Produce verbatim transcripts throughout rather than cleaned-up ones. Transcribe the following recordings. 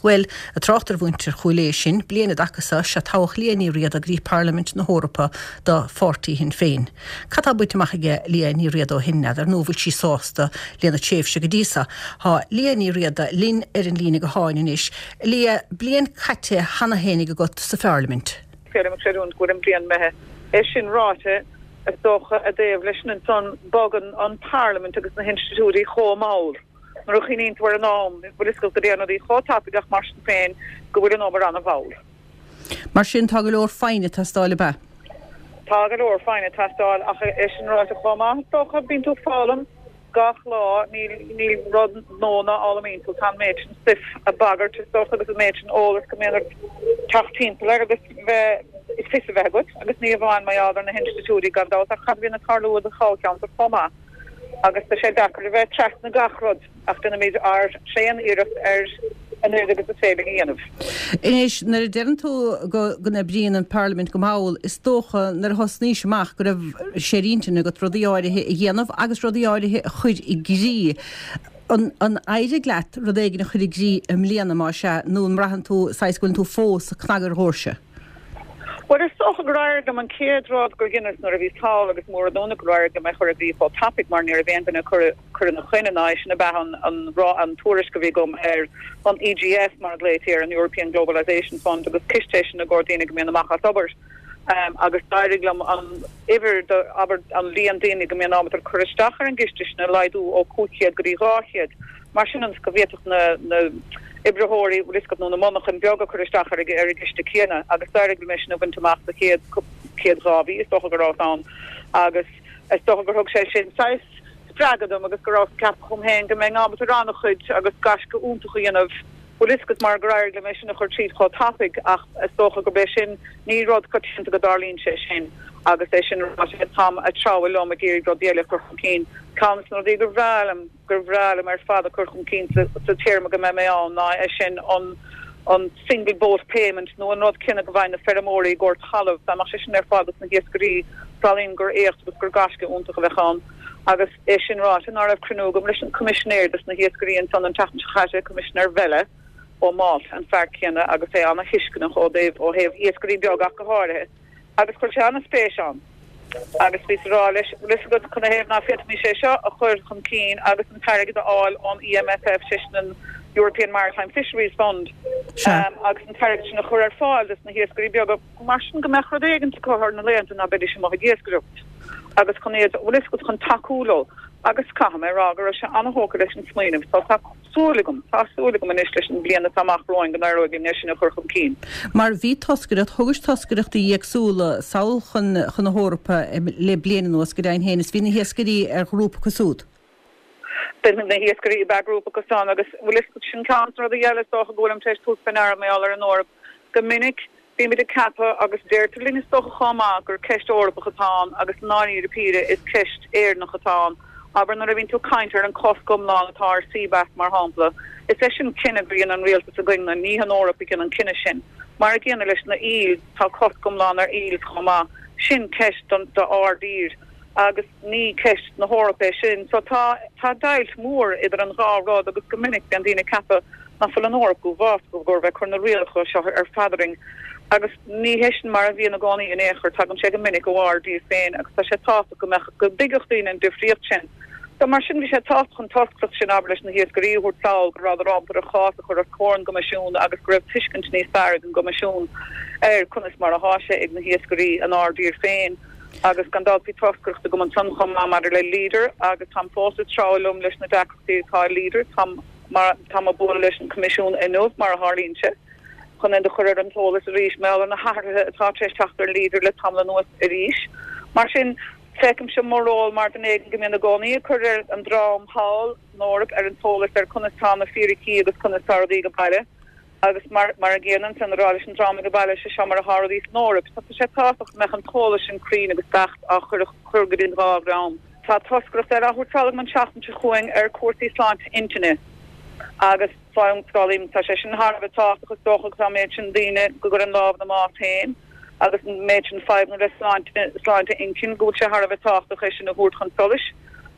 Well, a trátar bhaintear chuilé sin, bliana dachasa se tábhacht líanaí riad a grí Parliament na Hórapa do forty hin féin. Catá buiteach aige líanaí riad ó hinna, ar nóbhail sí sásta líana chéimhse go dísa. Tá líanaí riad a lín ar an lína go háin is, lí blian caite hana hénig go got sa Parliament. Féidir sé rún go an blian methe. É sin ráte a dócha a déobh leis an son bogan an Parliament agus na Institúí chó máir. Mar o'ch chi'n un twar yn om, bod ysgol gyda nhw di cho tapig ach mars yn pen, gwybod yn ober an y fawl. Mar sy'n tagol o'r ffain y tasdol y ba? Tagol o'r ffain y tasdol, ach eich yn rhaid y choma. Doch a byn tŵ ffalym, gach lo, ni rod nona all am un tŵ tan meid yn stiff a bagger, tys doch agos y meid yn ôl, ys gymryd yr tachtin, tyler agos fe, is fys y fegwyd, agos ni efo mae adar na Institúí gandol, ach chad fi'n y carlwyd y chalciant o'r choma. Agus tá sé dachar bheith trecht na gachrod ach duna méid ar séan iirecht ar an uad agus a féile dhéanamh. Inis, nar dean tú go na bríon an Parliament go máil, is dócha nar hosní semach go raibh sérínte go rodí áirithe i dhéanamh agus rodí áirithe chuid i grí. An éidir gleat rud éige na chuid i grí am líana má se nó an mrahan tú saisgúil tú fós a knagar hórse. Well, there's so a grair gam an céadrád gur Guinness nor a bhí tá agus mór dóna grair gam a chur a bhí fá topic mar near a bhéint na chur na chuinenáis na bheith an rá an túris go bhí gom ar an E G F mar léitir an European Globalisation Fund agus kistation na gordína go mbeanna machchas obers um, agus dairiglam an iver aber an líon daine go mbeanna amatar churistachar an gistis na leidú ó cúchiad go dí ráchiad mar sin an scovéach na na Ibrahori riskat no na monach an bioga churistachar ag ar giste céna agus dairg mis na buntamach the céad céad rábí is doch gorá an agus is doch gur hog sé sin sais spragadum agus gorá cap chum hen go meng am ran chud agus gaske úntuchéanamh riskat mar grair mis na churtí cho topic ach is doch go be sin ní rod cotin go darlín sé sin agus é sin tam a trá lo a géir go déile chum cín Comes no di gurvralum gurvralum ar fada curchum keen to to term go me on na e sin on on single boat payment no not kinna go vain fermori gort half da mach sin er fada na geskri pralin gur echt gur gaske unter we gaan agus e sin rat an arf krenogum listen commissioner dus na geskri en son an tacht chaje commissioner velle o mal an fer kinna agus e an hiskna go dev o hev geskri biog go hare agus kurchana special agus visrális lis go kunna hef na fit mi sé seo a chuir chun cín agus an target all on E M F F sisnan European Maritime Fisheries Fund um, agus an target na chuir ar fáil dus na hiesgri beag mar go me chodégan cohar na leanta na bedi sem mo hiesgrupt agus chun éad lis go chun taúlo agus ca me ragur se anhóca leis an smaoineh tá súligum tá súligum an isleis an blianana tamach roin gan airó gin neisina churchum cín. Mar bhí toscaret thugus toscareachta dhéagsúla saoil chun chun na Hórapa le blianana nuas go dain hénas hí na hiescarí ar grúpa cosúd. Ben na hiescarí bag grúpa cosán agus bhfuil sin cantar a dhéile socha ggólam teis tú fenar mé all ar an Órap go minic bhí mi de cappa agus déirtar lína socha chomá gur ceist Órapa chatán agus náí repíre is ceist éir na chatán. Aber na rabin tú kainter an coscom lá atá seabass mar hapla. Is é sin cinenne bríon an réalta a going na ní an Órap gin an cinenne sin. Mar gin leis na íl tá coscom lá ar íl chomá sin ceist don de ardír agus ní ceist na Hórapa sin. So tá tá dailt mór idir an rárád agus gomininic an dína cappa na full an Órap go bhás go gur bheith chun na réalcha seo ar fadring. agus ní hesin mar a bhí na gáí in éair tag an sé go minic go ardí féin agus tá sé tá go me go bigachtaín an difriocht sin. Tá mar sin bhí sé tá chun tasclacht sin ab leis na hiescarí hurtáil go rád ram ar a chás a chur a córn goisiún agus greibh tuiscint níos fearr an goisiún ar chunas mar a háise ag na hiescarí an ardír féin agus gandaltí tasclacht go an san chum má mar le líder agus tam fósta trálum leis na dachtaí tá líder tam mar tam a bóla leis an comisiún inóh mar a hálínse. chun in de chuir an tólas a ríis me an na harthe atá treéis teachtar líidir le tamla nuas a ríis. Mar sin fecum sem morról mar den éigen gomén a gcónaí chuir an drám hall Nórap ar an tólas ar chunatá na fiúí agus chunatá go baile agus mar mar a ggéanaan san ráis an drama go baile se se mar a Harís Nórap. Tá sé táach me an tólas sin crín agus dacht a chur churgadín rárám. Tá toscracht ar a chutála man seachtan se chuing ar cuasaí sláint internet. agus fáim sálim tá sé sin Harbh táchas dochas tá méid sin daine go gur an láb na mátain agus méid sin five na sláinte incin go se Harbh tácha sin na hút chun solis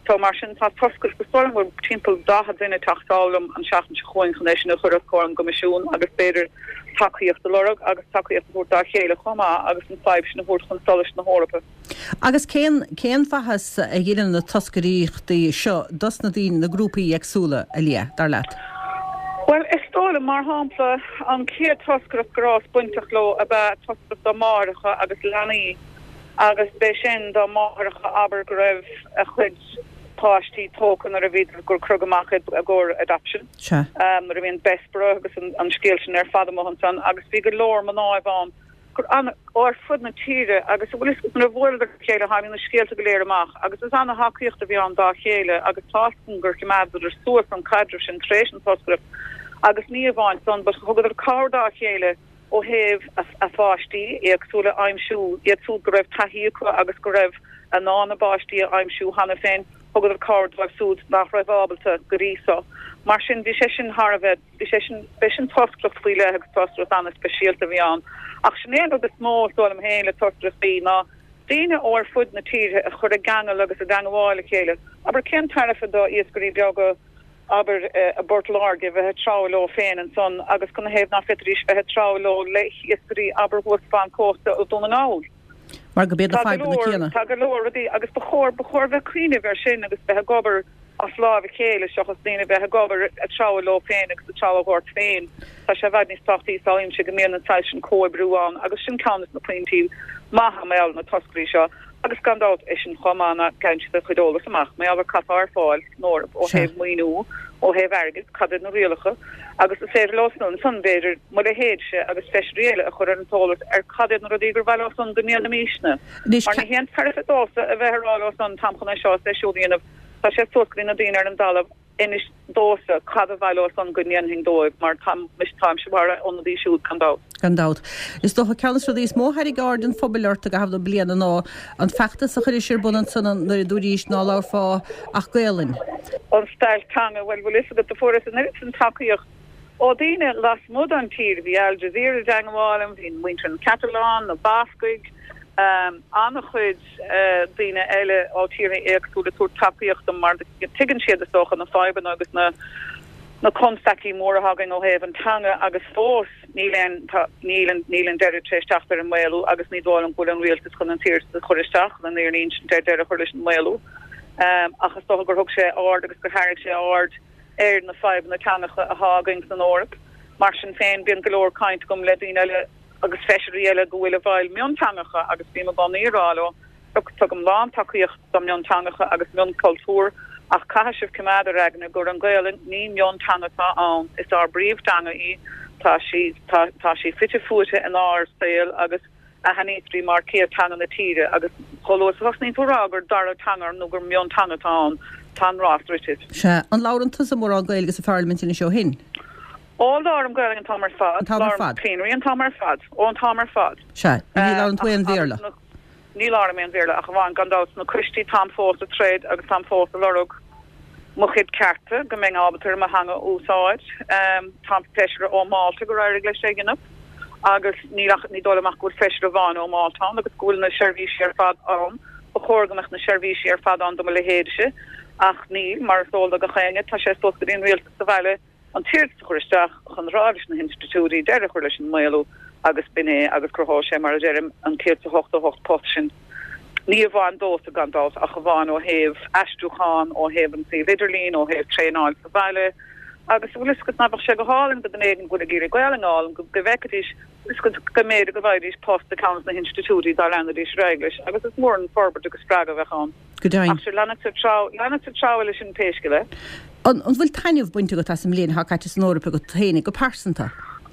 Tá mar sin tá toscus bestorm go timppel da dinne tachtálum an schachten se choin connection chu chom gomisisiún agus beidir takeíocht de lorug agus takeíocht voor da chéle choma agus an five sin voor chun sol na Europa. Agus céan céan fachas a dhéan na toscaríochttaí seo dus na dtín na grúpaí agsúla a lia dar leat. Well, is stále mar hapla an cé toscar grás buintach lo a bheit toscar do máiricha agus lenaí agus be sin do máiricha aber go raibh a chuid pátí tócan ar a bhíidir gur crugamachid a gur adoption. Sure. Um, ar a bhíon bespra agus an, an scéil sin ar fada mohansan agus bhí go lór man áibán gur an or fud na tíre agus bhfuil is na bhfuil chéile ha na scéalta go léir amach agus is anna haíocht a bhí an dá chéile agus tácan gur cimad ar suas an cadre sin creation toscript agus ní bháin son bas thugad ar cardá chéile ó heh a fátí agsúla aimimsú iagsú go raibh taíú agus go raibh a ná na bátí aimimsú hanna féin hogad ar card bh súd nach raibhábalta gorísa. Mar sin bhí sé sin Harbheith bhí sé sin be sin tosclacht fuiile agus tostra anna speisialta bhí an. Ach sin éad agus mó dóm héile tostra bí ná Díine ó fud na tíre a chur a gang agus a gangháile chéile. Aber cén tarfa do iasgurí beaga aber uh, a bortlar give a tráló féin an son agus gona héh na fitríis a tráló leich iasgurí aber hosfan costa ó donna náil. Mar go beidir fáib na chéna. Tá go lóradí agus bechór bechór bheith cuioine bhar sin agus bethe gobar a sláh chéile seachas daine bethe gobar a tráló féin agus a trálhhort féin. Tá sé bheith níos tochtaí sáim se go míon an sin cóbrúán agus sin cánas na pointí maha meall na toscrí seo. agus gandát is sin chomána gaiint a chudólas amach mé aber capar fáil nóir ó heh muoú ó heh airgus cadid na rialacha agus a sé losnún san beidir mu a héad se agus fes réile a chur an tólas ar cadid na rodígur bhil san goníal na míisna. Mar na hen perfetása a bheithrá an tamchanna seo séisiúdíanamh tá sé toscrí na daine ar an dalh inis dósa cad a bhil san goníanhing dóibh mar tam mis táim se bara ón dí siúd candát. Gandát. Is do a ceannas dís móthir garden fóbalirta go hafh bliana ná an feachtas a chuir sir bunan san na dúríis ná lá fá ach gaelin. An stail tanga well bhfuil is go de forras an san takeíocht ó daine las mud an tír bhí Al Jazeera deangáilm hín winter an Catalán na Bascuig um, anna chuid uh, daine eile á tíirna éagsúla túr takeíocht an mar tuigeann siad a socha na fáiban agus na na constaki mór hagen ó heh an tanga agus fós nílen nílen nílen de tréisteachtar an méú agus ní dá an go an réaltas chun an tíir a choristeach an ar ní de de a choris an méú agus sto gur hog sé ard agus go hair sé ard air na five na tannacha a hagings an org mar sin féin bin golóor kaint gom le eile agus feisiile gohfuil a bhil mion tannacha agus bí a baníráló tu am lá takeíocht am mion tannacha agus mion cultúr ach caiisih cumad agna gur an gaalinn ní mion tangatá an is ar bríomhtanga í tá si tá si fitte fute an ár saoil agus a hanétrí mar cé tan na tíre agus cholos wasní túrágur dar tangar nó gur mion tangatá tan rástritit. Se an lárantas a mór an gailgus a Parliament in seo hin. All dar am going an tamar fad fad plenary an tamar fad ó an tamar fad. Se ní lá an tuan véla. Ní lá mé an véla a bháin gandát na Christí tam fós a trade agus tam fós a lorug mochid carte go mé ábatar a hanga úsáid um, tam feisiir ó Malta go rair le séganna agus ní ní dólamach go feisiir a bháin ó Malta agus gúil na servíisi ar fad an a chógamach na servíisi ar fad an do le héidse ach ní mar sóla go chéine tá sé sto go dtíon réalta sa bheile an tíir chuiristeach chun ráis na institutúí deire chuir leis an méú agus binné agus croá sé mar a dém an cé a hocht a hocht pot sin. Ní bháin dóta gandát a bháin ó heh Astrúchan ó heh an sí Liderlín ó heh tréáil sa bheile agus bhfuil go nabh se go hálan go den éigen go a gíir gaileáil go gohheicadís is go go méid go bhaidís post a count na institutúí dá lenadís reglis agus is mór an forbert agus sppraga bheitán. Godain. lena lena tráil sin péisciile. An bhfuil taineh buinte go tas sem léon ha caiite san Eorpa go taine go pásanta.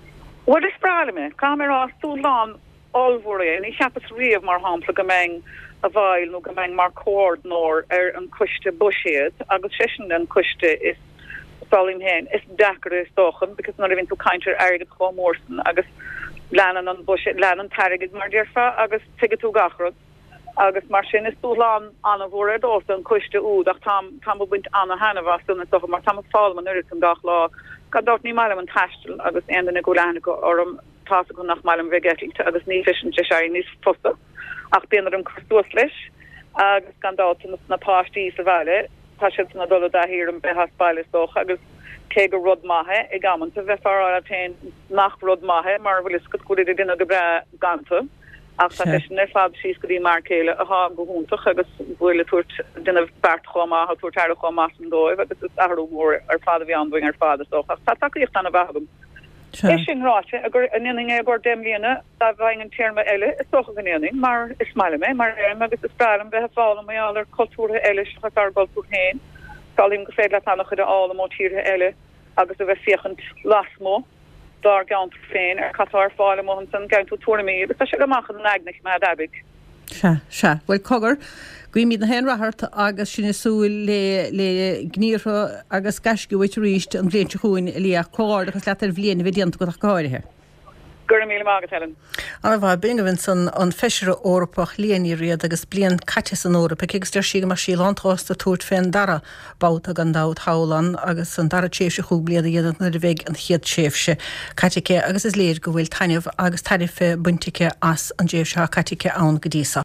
Wat is sprale me kamera stoellaan alvoor en ik heb het rief maar hampel gemeng a bhail no gemeng mar cord nor er een kuchte bushead agus session den kuchte is salim hen is dakker is dochen because not even to counter airde chomorsen agus lannen an bushead lannen target mar derfa agus tige to gachrod agus mar sin is stoellaan an voor dos een kuchte o dat tam tam bint an hanne was en toch maar tam fall man nu een dag la kan dat niet maar een tastel agus en de golanico or um pas go nach mal vegetting agus ní fischen je ní fosta ach ben er een christoslech agus kan dat na pastí sa vale tá na dul a hir an be haspáile soch agus ke go rud mahe e gaman te befar a te nach rud mahe mar wil is go go dinne go bre ganse ach er fab si go markele a ha gohúntoch agus bule toert dinne bart choma ha toert haar choma dói agus is amoor ar fade vi andoing ar fade soch ach tak ich an a bagum sin ráte a gur an inning e gor demliene da vein an terme elle is soch an inning maar is smile me maar agus is spralem be fall me aller kulture elle hat ar bal voor heen zal im gefé dat an de alle motiere elle agus a fichent lasmo daar gant féin er Qatar fáile mo san gaint tournament be se go machen an agnig me dabig se se well cogur Gui míad na hen rahart agus sinna súil le le gníortha agus gasci bhaid ríist an bblion chuin lí a cóir agus leat ar bblion bhí dianta go a gáirithe. Gur mí mágad helen. An bhá bingavin san an feisire Óropach líanaí riad agus blion caite san Óropa agus deir siga mar sí landtásta túirt féin dara báta gan dád hálan agus an dara tséifse chuú bliad a dhéad na bheith an chiad tséifse caitice agus is léir go bhfuil taineh agus taineh buntice as an déifse caitice ann go dísa.